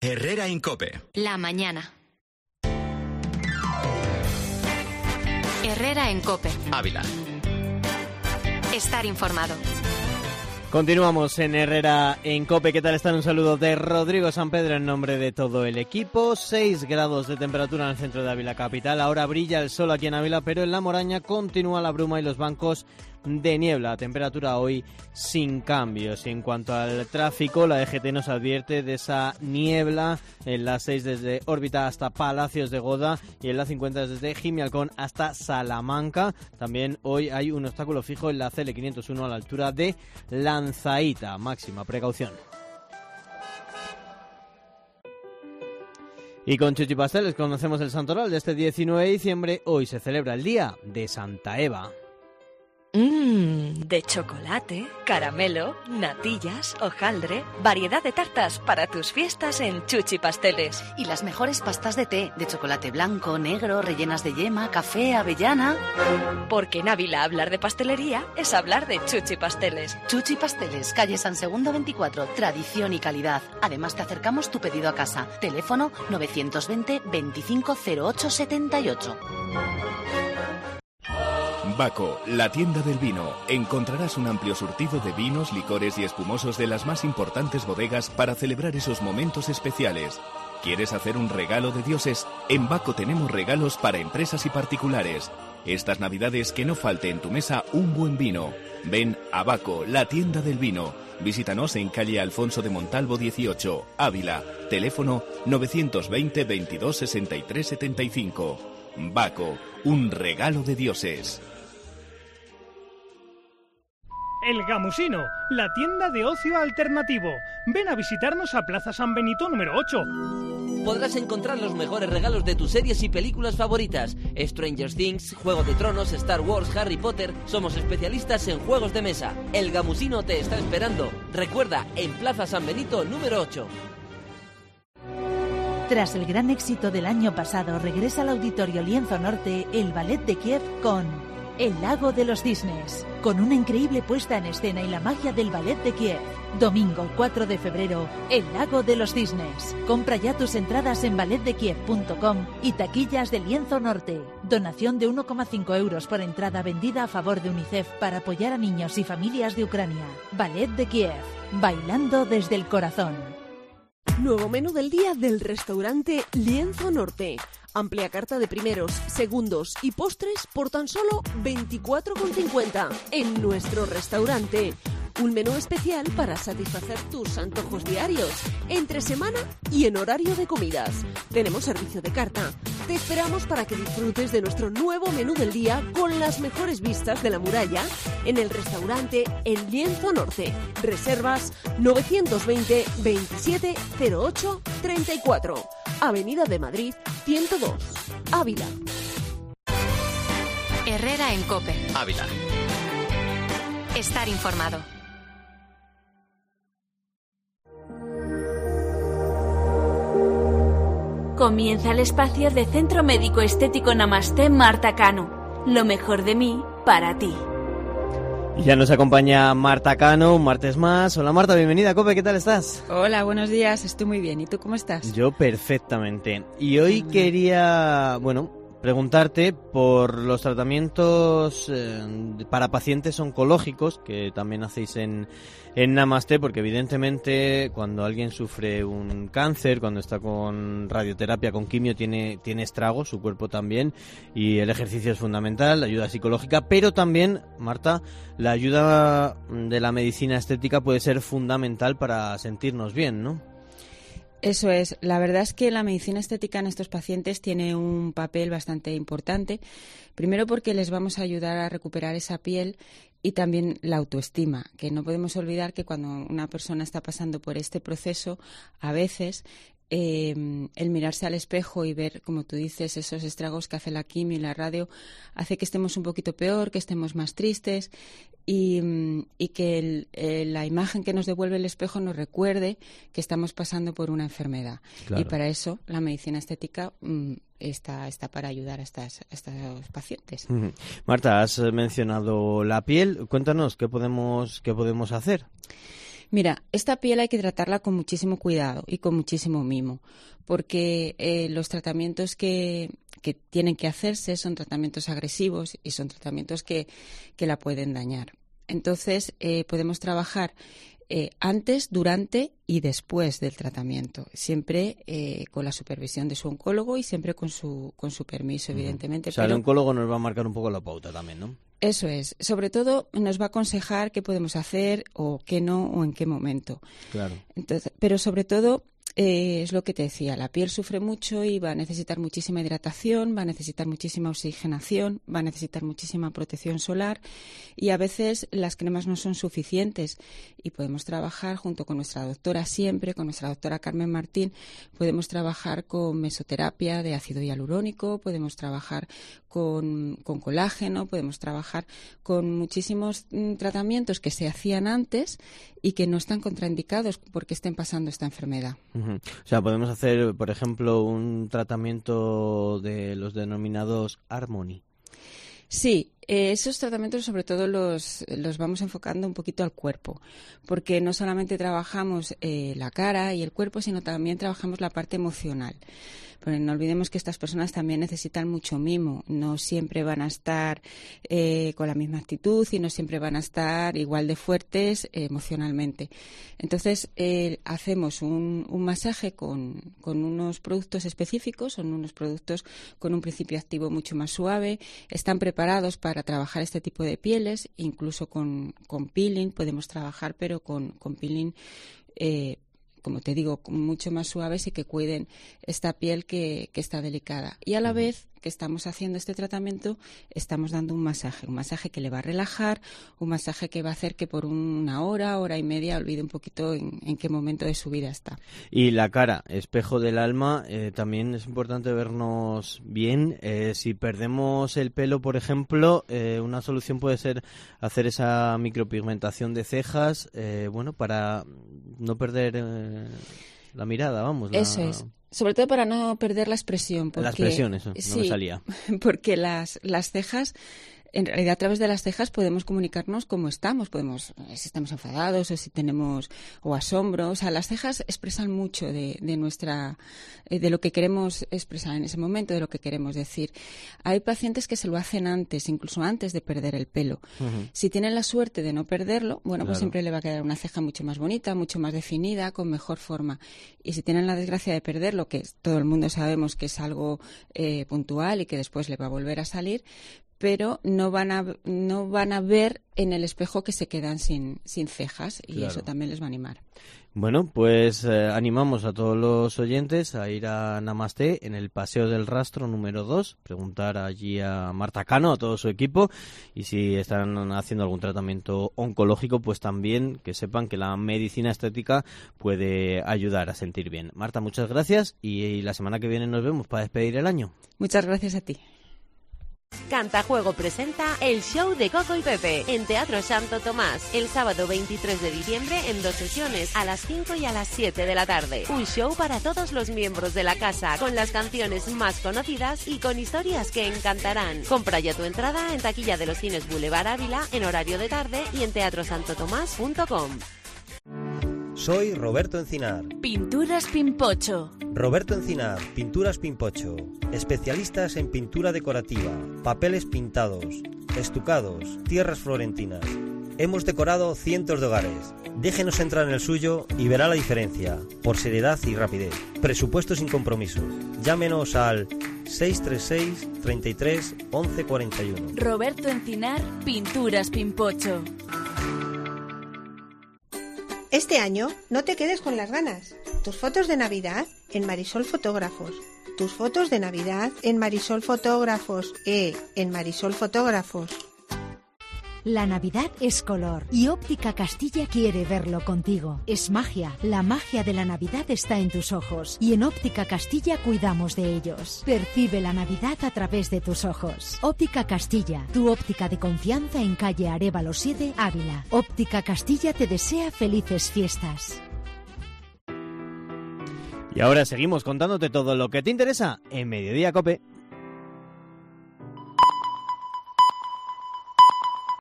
Herrera en COPE. La mañana. Herrera en COPE. Ávila. Estar informado. Continuamos en Herrera en COPE. ¿Qué tal están? Un saludo de Rodrigo San Pedro en nombre de todo el equipo. 6 grados de temperatura en el centro de Ávila capital. Ahora brilla el sol aquí en Ávila, pero en la Moraña continúa la bruma y los bancos de niebla. La temperatura hoy sin cambios. Y en cuanto al tráfico, la DGT nos advierte de esa niebla en la 6 desde Órbita hasta Palacios de Goda y en la 50 desde Gimialcón hasta Salamanca. También hoy hay un obstáculo fijo en la CL501 a la altura de Lanzaíta. Máxima precaución. Y con Chuchi Pasteles conocemos el santoral de este 19 de diciembre. Hoy se celebra el Día de Santa Eva. De chocolate, caramelo, natillas, hojaldre, variedad de tartas para tus fiestas en Chuchi Pasteles. Y las mejores pastas de té, de chocolate blanco, negro, rellenas de yema, café, avellana. Porque en Ávila hablar de pastelería es hablar de Chuchi Pasteles. Chuchi Pasteles, calle San Segundo 24, tradición y calidad. Además te acercamos tu pedido a casa. Teléfono 920 25 08 78. Baco, la tienda del vino. Encontrarás un amplio surtido de vinos, licores y espumosos de las más importantes bodegas para celebrar esos momentos especiales. ¿Quieres hacer un regalo de dioses? En Baco tenemos regalos para empresas y particulares. Estas navidades que no falte en tu mesa un buen vino. Ven a Baco, la tienda del vino. Visítanos en calle Alfonso de Montalvo 18, Ávila. Teléfono 920 22 63 75. Baco, un regalo de dioses. El Gamusino, la tienda de ocio alternativo. Ven a visitarnos a Plaza San Benito número 8. Podrás encontrar los mejores regalos de tus series y películas favoritas. Stranger Things, Juego de Tronos, Star Wars, Harry Potter. Somos especialistas en juegos de mesa. El Gamusino te está esperando. Recuerda, en Plaza San Benito número 8. Tras el gran éxito del año pasado, regresa al Auditorio Lienzo Norte el Ballet de Kiev con El Lago de los Cisnes, con una increíble puesta en escena y la magia del Ballet de Kiev. Domingo 4 de febrero, El Lago de los Cisnes. Compra ya tus entradas en balletdekiev.com y taquillas de Lienzo Norte. Donación de 1,5 euros por entrada vendida a favor de UNICEF para apoyar a niños y familias de Ucrania. Ballet de Kiev, bailando desde el corazón. Nuevo menú del día del restaurante Lienzo Norte. Amplia carta de primeros, segundos y postres por tan solo 24,50 en nuestro restaurante. Un menú especial para satisfacer tus antojos diarios, entre semana y en horario de comidas. Tenemos servicio de carta. Te esperamos para que disfrutes de nuestro nuevo menú del día con las mejores vistas de la muralla en el restaurante El Lienzo Norte. Reservas 920 27 08 34. Avenida de Madrid 102, Ávila. Herrera en COPE. Ávila. Estar informado. Comienza el espacio de Centro Médico Estético Namaste Marta Cano. Lo mejor de mí para ti. Y ya nos acompaña Marta Cano, un martes más. Hola Marta, bienvenida a COPE, ¿qué tal estás? Hola, buenos días, estoy muy bien. ¿Y tú cómo estás? Yo perfectamente. Y hoy quería, preguntarte por los tratamientos para pacientes oncológicos, que también hacéis en Namaste, porque evidentemente cuando alguien sufre un cáncer, cuando está con radioterapia, con quimio, tiene estragos, su cuerpo también, y el ejercicio es fundamental, la ayuda psicológica, pero también, Marta, la ayuda de la medicina estética puede ser fundamental para sentirnos bien, ¿no? Eso es. La verdad es que la medicina estética en estos pacientes tiene un papel bastante importante. Primero porque les vamos a ayudar a recuperar esa piel y también la autoestima, que no podemos olvidar que cuando una persona está pasando por este proceso, a veces el mirarse al espejo y ver, como tú dices, esos estragos que hace la quimio y la radio, hace que estemos un poquito peor, que estemos más tristes y que la imagen que nos devuelve el espejo nos recuerde que estamos pasando por una enfermedad. Claro. Y para eso la medicina estética está para ayudar a estos pacientes. Marta, has mencionado la piel. Cuéntanos, ¿qué podemos hacer? Mira, esta piel hay que tratarla con muchísimo cuidado y con muchísimo mimo, porque los tratamientos que tienen que hacerse son tratamientos agresivos y son tratamientos que la pueden dañar. Entonces, podemos trabajar antes, durante y después del tratamiento, siempre con la supervisión de su oncólogo y siempre con su permiso, evidentemente. O sea, el oncólogo nos va a marcar un poco la pauta también, ¿no? Eso es. Sobre todo nos va a aconsejar qué podemos hacer o qué no o en qué momento. Claro. Entonces, pero sobre todo es lo que te decía, la piel sufre mucho y va a necesitar muchísima hidratación, va a necesitar muchísima oxigenación, va a necesitar muchísima protección solar y a veces las cremas no son suficientes y podemos trabajar junto con nuestra doctora siempre, con nuestra doctora Carmen Martín, podemos trabajar con mesoterapia de ácido hialurónico, podemos trabajar con colágeno, podemos trabajar con muchísimos tratamientos que se hacían antes y que no están contraindicados porque estén pasando esta enfermedad. O sea, podemos hacer, por ejemplo, un tratamiento de los denominados Harmony. Sí, esos tratamientos sobre todo los vamos enfocando un poquito al cuerpo, porque no solamente trabajamos la cara y el cuerpo, sino también trabajamos la parte emocional. Pero no olvidemos que estas personas también necesitan mucho mimo, no siempre van a estar con la misma actitud y no siempre van a estar igual de fuertes emocionalmente. Entonces, hacemos un masaje con unos productos específicos, son unos productos con un principio activo mucho más suave, están preparados para trabajar este tipo de pieles, incluso con peeling podemos trabajar, pero con peeling como te digo, mucho más suaves y que cuiden esta piel que está delicada. Y a la vez que estamos haciendo este tratamiento, estamos dando un masaje que le va a relajar, un masaje que va a hacer que por una hora y media olvide un poquito en qué momento de su vida está. Y la cara, espejo del alma, también es importante vernos bien. Si perdemos el pelo, por ejemplo, una solución puede ser hacer esa micropigmentación de cejas, para no perder la mirada, vamos. Eso es. Sobre todo para no perder la expresión. Porque, la expresión, eso, no me salía. Porque las cejas, en realidad a través de las cejas podemos comunicarnos cómo estamos, si estamos enfadados o si tenemos asombro. O sea, las cejas expresan mucho de lo que queremos expresar en ese momento, de lo que queremos decir. Hay pacientes que se lo hacen antes, incluso antes de perder el pelo. Si tienen la suerte de no perderlo, pues siempre le va a quedar una ceja mucho más bonita, mucho más definida, con mejor forma. Y si tienen la desgracia de perderlo, que todo el mundo sabemos que es algo puntual y que después le va a volver a salir, pero no van a ver en el espejo que se quedan sin cejas y eso también les va a animar. Bueno, pues animamos a todos los oyentes a ir a Namasté en el Paseo del Rastro número 2, preguntar allí a Marta Cano, a todo su equipo, y si están haciendo algún tratamiento oncológico, pues también que sepan que la medicina estética puede ayudar a sentir bien. Marta, muchas gracias y la semana que viene nos vemos para despedir el año. Muchas gracias a ti. Cantajuego presenta el show de Coco y Pepe en Teatro Santo Tomás el sábado 23 de diciembre en 2 sesiones, a las 5 y a las 7 de la tarde. Un show para todos los miembros de la casa, con las canciones más conocidas y con historias que encantarán. Compra ya tu entrada en taquilla de los cines Boulevard Ávila en horario de tarde y en teatrosantotomás.com. Soy Roberto Encinar. Pinturas Pimpocho. Roberto Encinar, Pinturas Pimpocho. Especialistas en pintura decorativa, papeles pintados, estucados, tierras florentinas. Hemos decorado cientos de hogares. Déjenos entrar en el suyo y verá la diferencia, por seriedad y rapidez. Presupuesto sin compromiso. Llámenos al 636 33 11 41. Roberto Encinar, Pinturas Pimpocho. Este año no te quedes con las ganas. Tus fotos de Navidad en Marisol Fotógrafos. Tus fotos de Navidad en Marisol Fotógrafos. En Marisol Fotógrafos. La Navidad es color y Óptica Castilla quiere verlo contigo. Es magia. La magia de la Navidad está en tus ojos y en Óptica Castilla cuidamos de ellos. Percibe la Navidad a través de tus ojos. Óptica Castilla, tu óptica de confianza en calle Arévalo 7, Ávila. Óptica Castilla te desea felices fiestas. Y ahora seguimos contándote todo lo que te interesa en Mediodía COPE.